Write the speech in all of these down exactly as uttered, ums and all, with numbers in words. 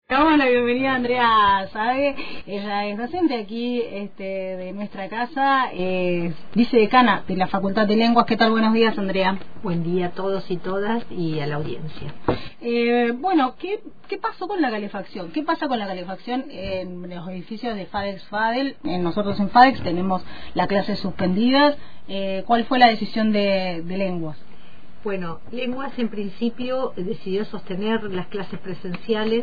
Damos la bienvenida a Andrea Sade. Ella es docente aquí este, de nuestra casa, es vicedecana de la Facultad de Lenguas. ¿Qué tal? Buenos días, Andrea. Buen día a todos y todas y a la audiencia. Eh, bueno, ¿qué, ¿qué pasó con la calefacción? ¿Qué pasa con la calefacción en los edificios de FADEX-FADEL? Eh, nosotros en FADEX tenemos las clases suspendidas. Eh, ¿Cuál fue la decisión de, de Lenguas? Bueno, Lenguas en principio decidió sostener las clases presenciales,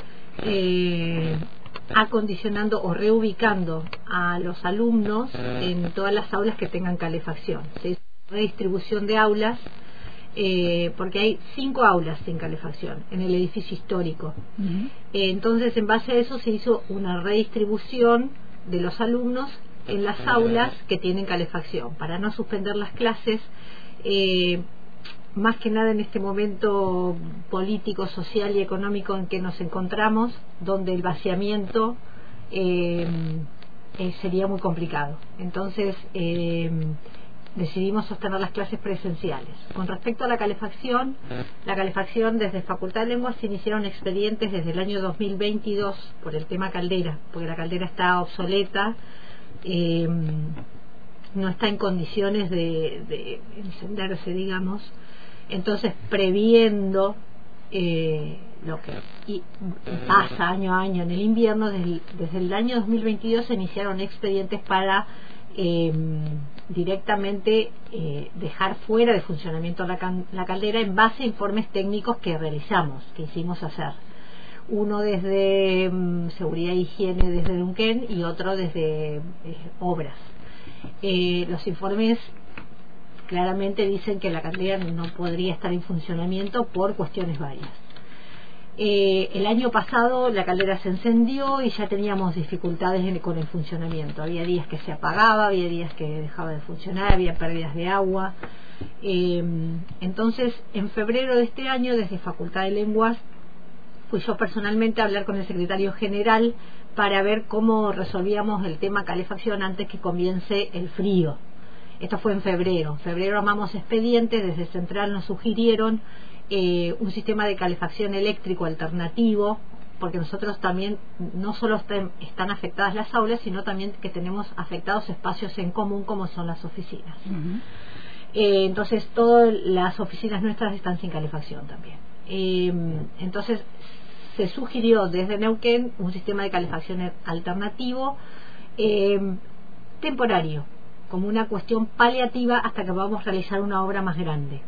eh, acondicionando o reubicando a los alumnos en todas las aulas que tengan calefacción. Se hizo una redistribución de aulas, eh, porque hay cinco aulas sin calefacción en el edificio histórico. Uh-huh. eh, entonces, en base a eso se hizo una redistribución de los alumnos en las aulas que tienen calefacción, para no suspender las clases, eh, más que nada en este momento político, social y económico en que nos encontramos, donde el vaciamiento eh, eh, sería muy complicado. Entonces eh, decidimos sostener las clases presenciales. Con respecto a la calefacción, la calefacción desde Facultad de Lenguas se iniciaron expedientes desde el año dos mil veintidós por el tema caldera, porque la caldera está obsoleta, eh, no está en condiciones de, de encenderse, digamos. Entonces, previendo eh, lo que y pasa año a año en el invierno, desde el, desde el año dos mil veintidós se iniciaron expedientes para eh, directamente eh, dejar fuera de funcionamiento la, can, la caldera en base a informes técnicos que realizamos, que hicimos hacer. Uno desde um, Seguridad e Higiene desde Neuquén y otro desde eh, Obras. Eh, los informes claramente dicen que la caldera no podría estar en funcionamiento por cuestiones varias. Eh, el año pasado la caldera se encendió y ya teníamos dificultades en, con el funcionamiento. Había días que se apagaba, había días que dejaba de funcionar, había pérdidas de agua. Eh, entonces, en febrero de este año, desde Facultad de Lenguas, fui yo personalmente a hablar con el secretario general para ver cómo resolvíamos el tema calefacción antes que comience el frío. Esto fue en febrero. En febrero armamos expedientes, desde Central nos sugirieron eh, un sistema de calefacción eléctrico alternativo, porque nosotros también no solo están, están afectadas las aulas, sino también que tenemos afectados espacios en común como son las oficinas. Uh-huh. Eh, entonces todas las oficinas nuestras están sin calefacción también. Eh, entonces se sugirió desde Neuquén un sistema de calefacción alternativo eh, temporario, como una cuestión paliativa hasta que podamos realizar una obra más grande.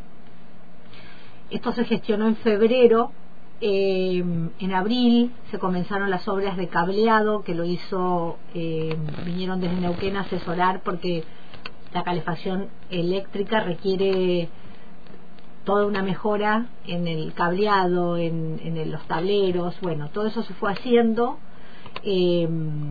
Esto se gestionó en febrero. Eh, en abril se comenzaron las obras de cableado, que lo hizo, eh, vinieron desde Neuquén a asesorar, porque la calefacción eléctrica requiere toda una mejora en el cableado, en, en los tableros. Bueno, todo eso se fue haciendo. Eh,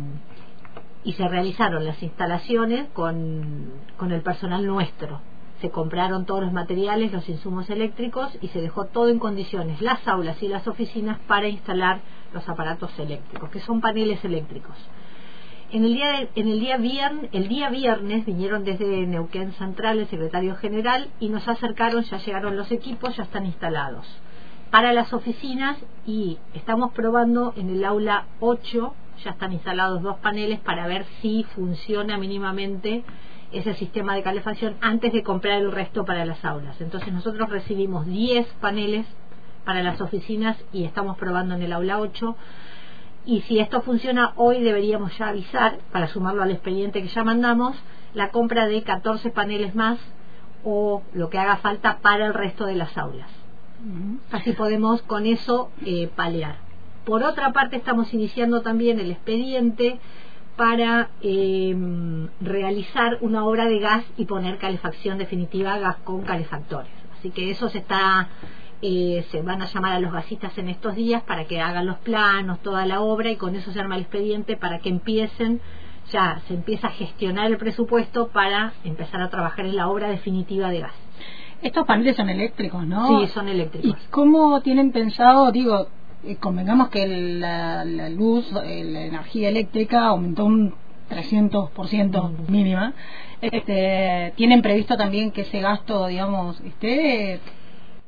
y se realizaron las instalaciones con, con el personal nuestro. Se compraron todos los materiales, los insumos eléctricos, y se dejó todo en condiciones, las aulas y las oficinas, para instalar los aparatos eléctricos, que son paneles eléctricos. En el día de, en el día viernes, el día viernes vinieron desde Neuquén Central el secretario general y nos acercaron, ya llegaron los equipos, ya están instalados para las oficinas, y estamos probando en el aula ocho. Ya están instalados dos paneles para ver si funciona mínimamente ese sistema de calefacción antes de comprar el resto para las aulas. Entonces nosotros recibimos diez paneles para las oficinas y estamos probando en el aula ocho. Y si esto funciona, hoy deberíamos ya avisar, para sumarlo al expediente que ya mandamos, la compra de catorce paneles más, o lo que haga falta para el resto de las aulas. Uh-huh. Así podemos con eso eh, paliar. Por otra parte, estamos iniciando también el expediente para eh, realizar una obra de gas y poner calefacción definitiva a gas con calefactores. Así que eso se está, eh, se van a llamar a los gasistas en estos días para que hagan los planos, toda la obra, y con eso se arma el expediente para que empiecen, ya se empieza a gestionar el presupuesto para empezar a trabajar en la obra definitiva de gas. Estos paneles son eléctricos, ¿no? Sí, son eléctricos. ¿Y cómo tienen pensado, digo, Eh, convengamos que la, la luz, eh, la energía eléctrica aumentó un trescientos por ciento mínima? Este, ¿Tienen previsto también que ese gasto, digamos, esté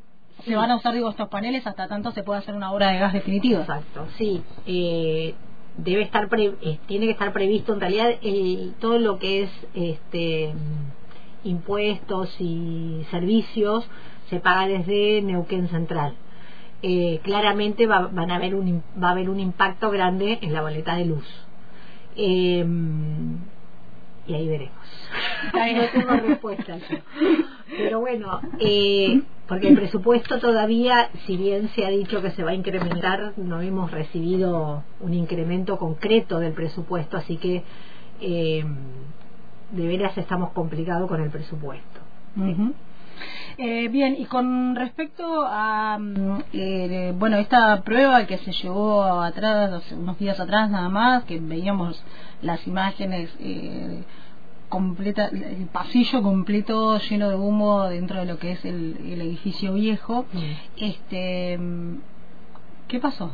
se sí. van a usar, digo, estos paneles hasta tanto se pueda hacer una obra de gas definitiva. Exacto, sí. Eh, debe estar pre, eh, tiene que estar previsto en realidad el, todo lo que es este impuestos y servicios se paga desde Neuquén Central. Eh, claramente va, van a haber un, va a haber un impacto grande en la boleta de luz. Eh, y ahí veremos. No tengo respuesta yo. Pero bueno, eh, porque el presupuesto todavía, si bien se ha dicho que se va a incrementar, no hemos recibido un incremento concreto del presupuesto, así que eh, de veras estamos complicados con el presupuesto. Uh-huh. Eh, bien, y con respecto a eh, bueno, esta prueba que se llevó atrás, unos días atrás nada más, que veíamos las imágenes eh, completa, el pasillo completo lleno de humo dentro de lo que es el, el edificio viejo. Mm. Este, ¿qué pasó?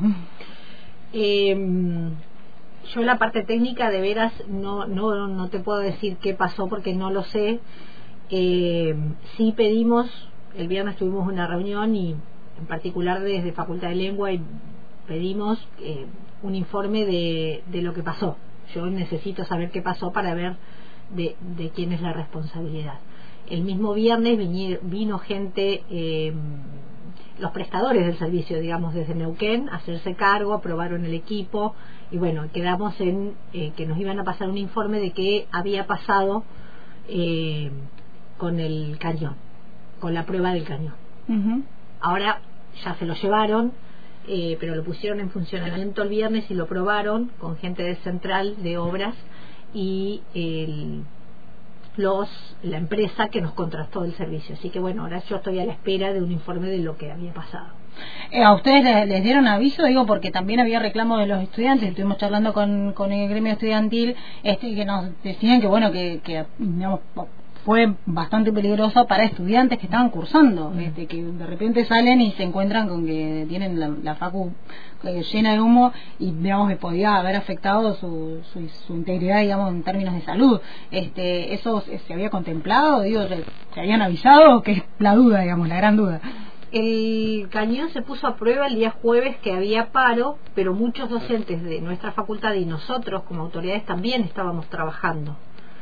Eh, yo la parte técnica de veras no, no, no te puedo decir qué pasó porque no lo sé. Eh, sí pedimos, el viernes tuvimos una reunión y en particular desde Facultad de Lengua y pedimos eh, un informe de, de lo que pasó. Yo necesito saber qué pasó para ver de, de quién es la responsabilidad. El mismo viernes vino, vino gente, eh, los prestadores del servicio, digamos, desde Neuquén, a hacerse cargo, aprobaron el equipo y bueno, quedamos en eh, que nos iban a pasar un informe de qué había pasado eh, con el cañón, con la prueba del cañón. Uh-huh. Ahora ya se lo llevaron, eh, pero lo pusieron en funcionamiento el viernes y lo probaron con gente de Central de Obras y el, los la empresa que nos contrató el servicio. Así que bueno, ahora yo estoy a la espera de un informe de lo que había pasado. Eh, ¿A ustedes les, les dieron aviso? Digo, porque también había reclamo de los estudiantes. Estuvimos charlando con, con el gremio estudiantil este que nos decían que, bueno, que, que digamos, fue bastante peligroso para estudiantes que estaban cursando, mm. este, que de repente salen y se encuentran con que tienen la, la facu eh, llena de humo y digamos que podía haber afectado su, su, su integridad, digamos, en términos de salud. Este, ¿eso se había contemplado? Digo, ¿se, se habían avisado? Que es la duda, digamos, la gran duda. El cañón se puso a prueba el día jueves que había paro, pero muchos docentes de nuestra facultad y nosotros como autoridades también estábamos trabajando.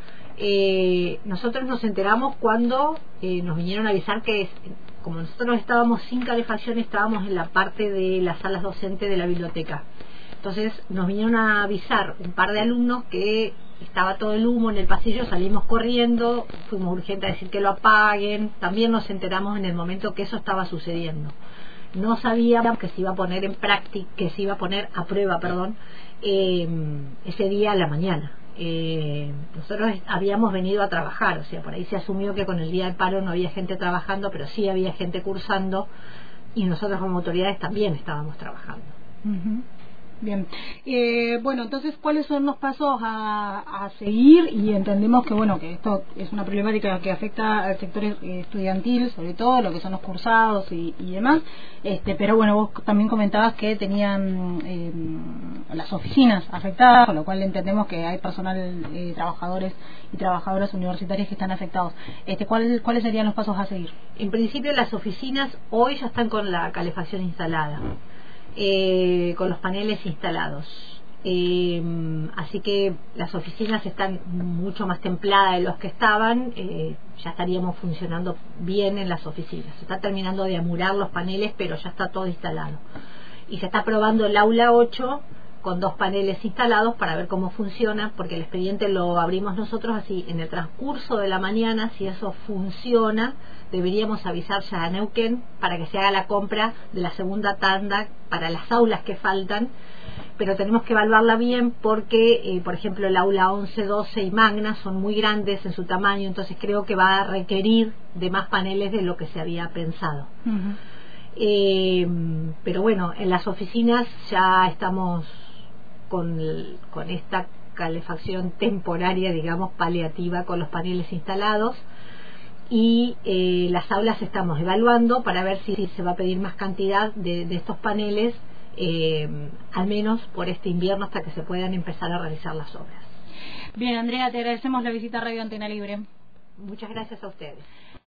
Eh, nosotros nos enteramos cuando eh, nos vinieron a avisar que como nosotros estábamos sin calefacción, estábamos en la parte de las salas docentes de la biblioteca. Entonces nos vinieron a avisar un par de alumnos que estaba todo el humo en el pasillo, salimos corriendo, fuimos urgentes a decir que lo apaguen. También nos enteramos en el momento que eso estaba sucediendo. No sabíamos que se iba a poner en práctica, que se iba a poner a prueba, perdón, eh, ese día a la mañana. Eh, nosotros habíamos venido a trabajar, o sea, por ahí se asumió que con el día del paro no había gente trabajando, pero sí había gente cursando y nosotros como autoridades también estábamos trabajando. Uh-huh. Bien, eh, bueno, entonces, ¿cuáles son los pasos a, a seguir? Y entendemos que, bueno, que esto es una problemática que afecta al sector estudiantil, sobre todo, lo que son los cursados y, y demás, este, pero bueno, vos también comentabas que tenían eh, las oficinas afectadas, con lo cual entendemos que hay personal, eh, trabajadores y trabajadoras universitarias que están afectados. Este, ¿cuál, ¿Cuáles serían los pasos a seguir? En principio, las oficinas hoy ya están con la calefacción instalada. Eh, con los paneles instalados, eh, así que las oficinas están mucho más templadas de los que estaban, eh, ya estaríamos funcionando bien en las oficinas. Se está terminando de amurar los paneles, pero ya está todo instalado y se está probando el aula ocho con dos paneles instalados para ver cómo funciona, porque el expediente lo abrimos nosotros, así en el transcurso de la mañana, si eso funciona, deberíamos avisar ya a Neuquén para que se haga la compra de la segunda tanda para las aulas que faltan, pero tenemos que evaluarla bien porque, eh, por ejemplo, el aula once, doce y Magna son muy grandes en su tamaño, entonces creo que va a requerir de más paneles de lo que se había pensado. Uh-huh. eh, pero bueno, en las oficinas ya estamos con, con esta calefacción temporaria, digamos, paliativa, con los paneles instalados. Y eh, las aulas estamos evaluando para ver si, si se va a pedir más cantidad de, de estos paneles, eh, al menos por este invierno, hasta que se puedan empezar a realizar las obras. Bien, Andrea, te agradecemos la visita a Radio Antena Libre. Muchas gracias a ustedes.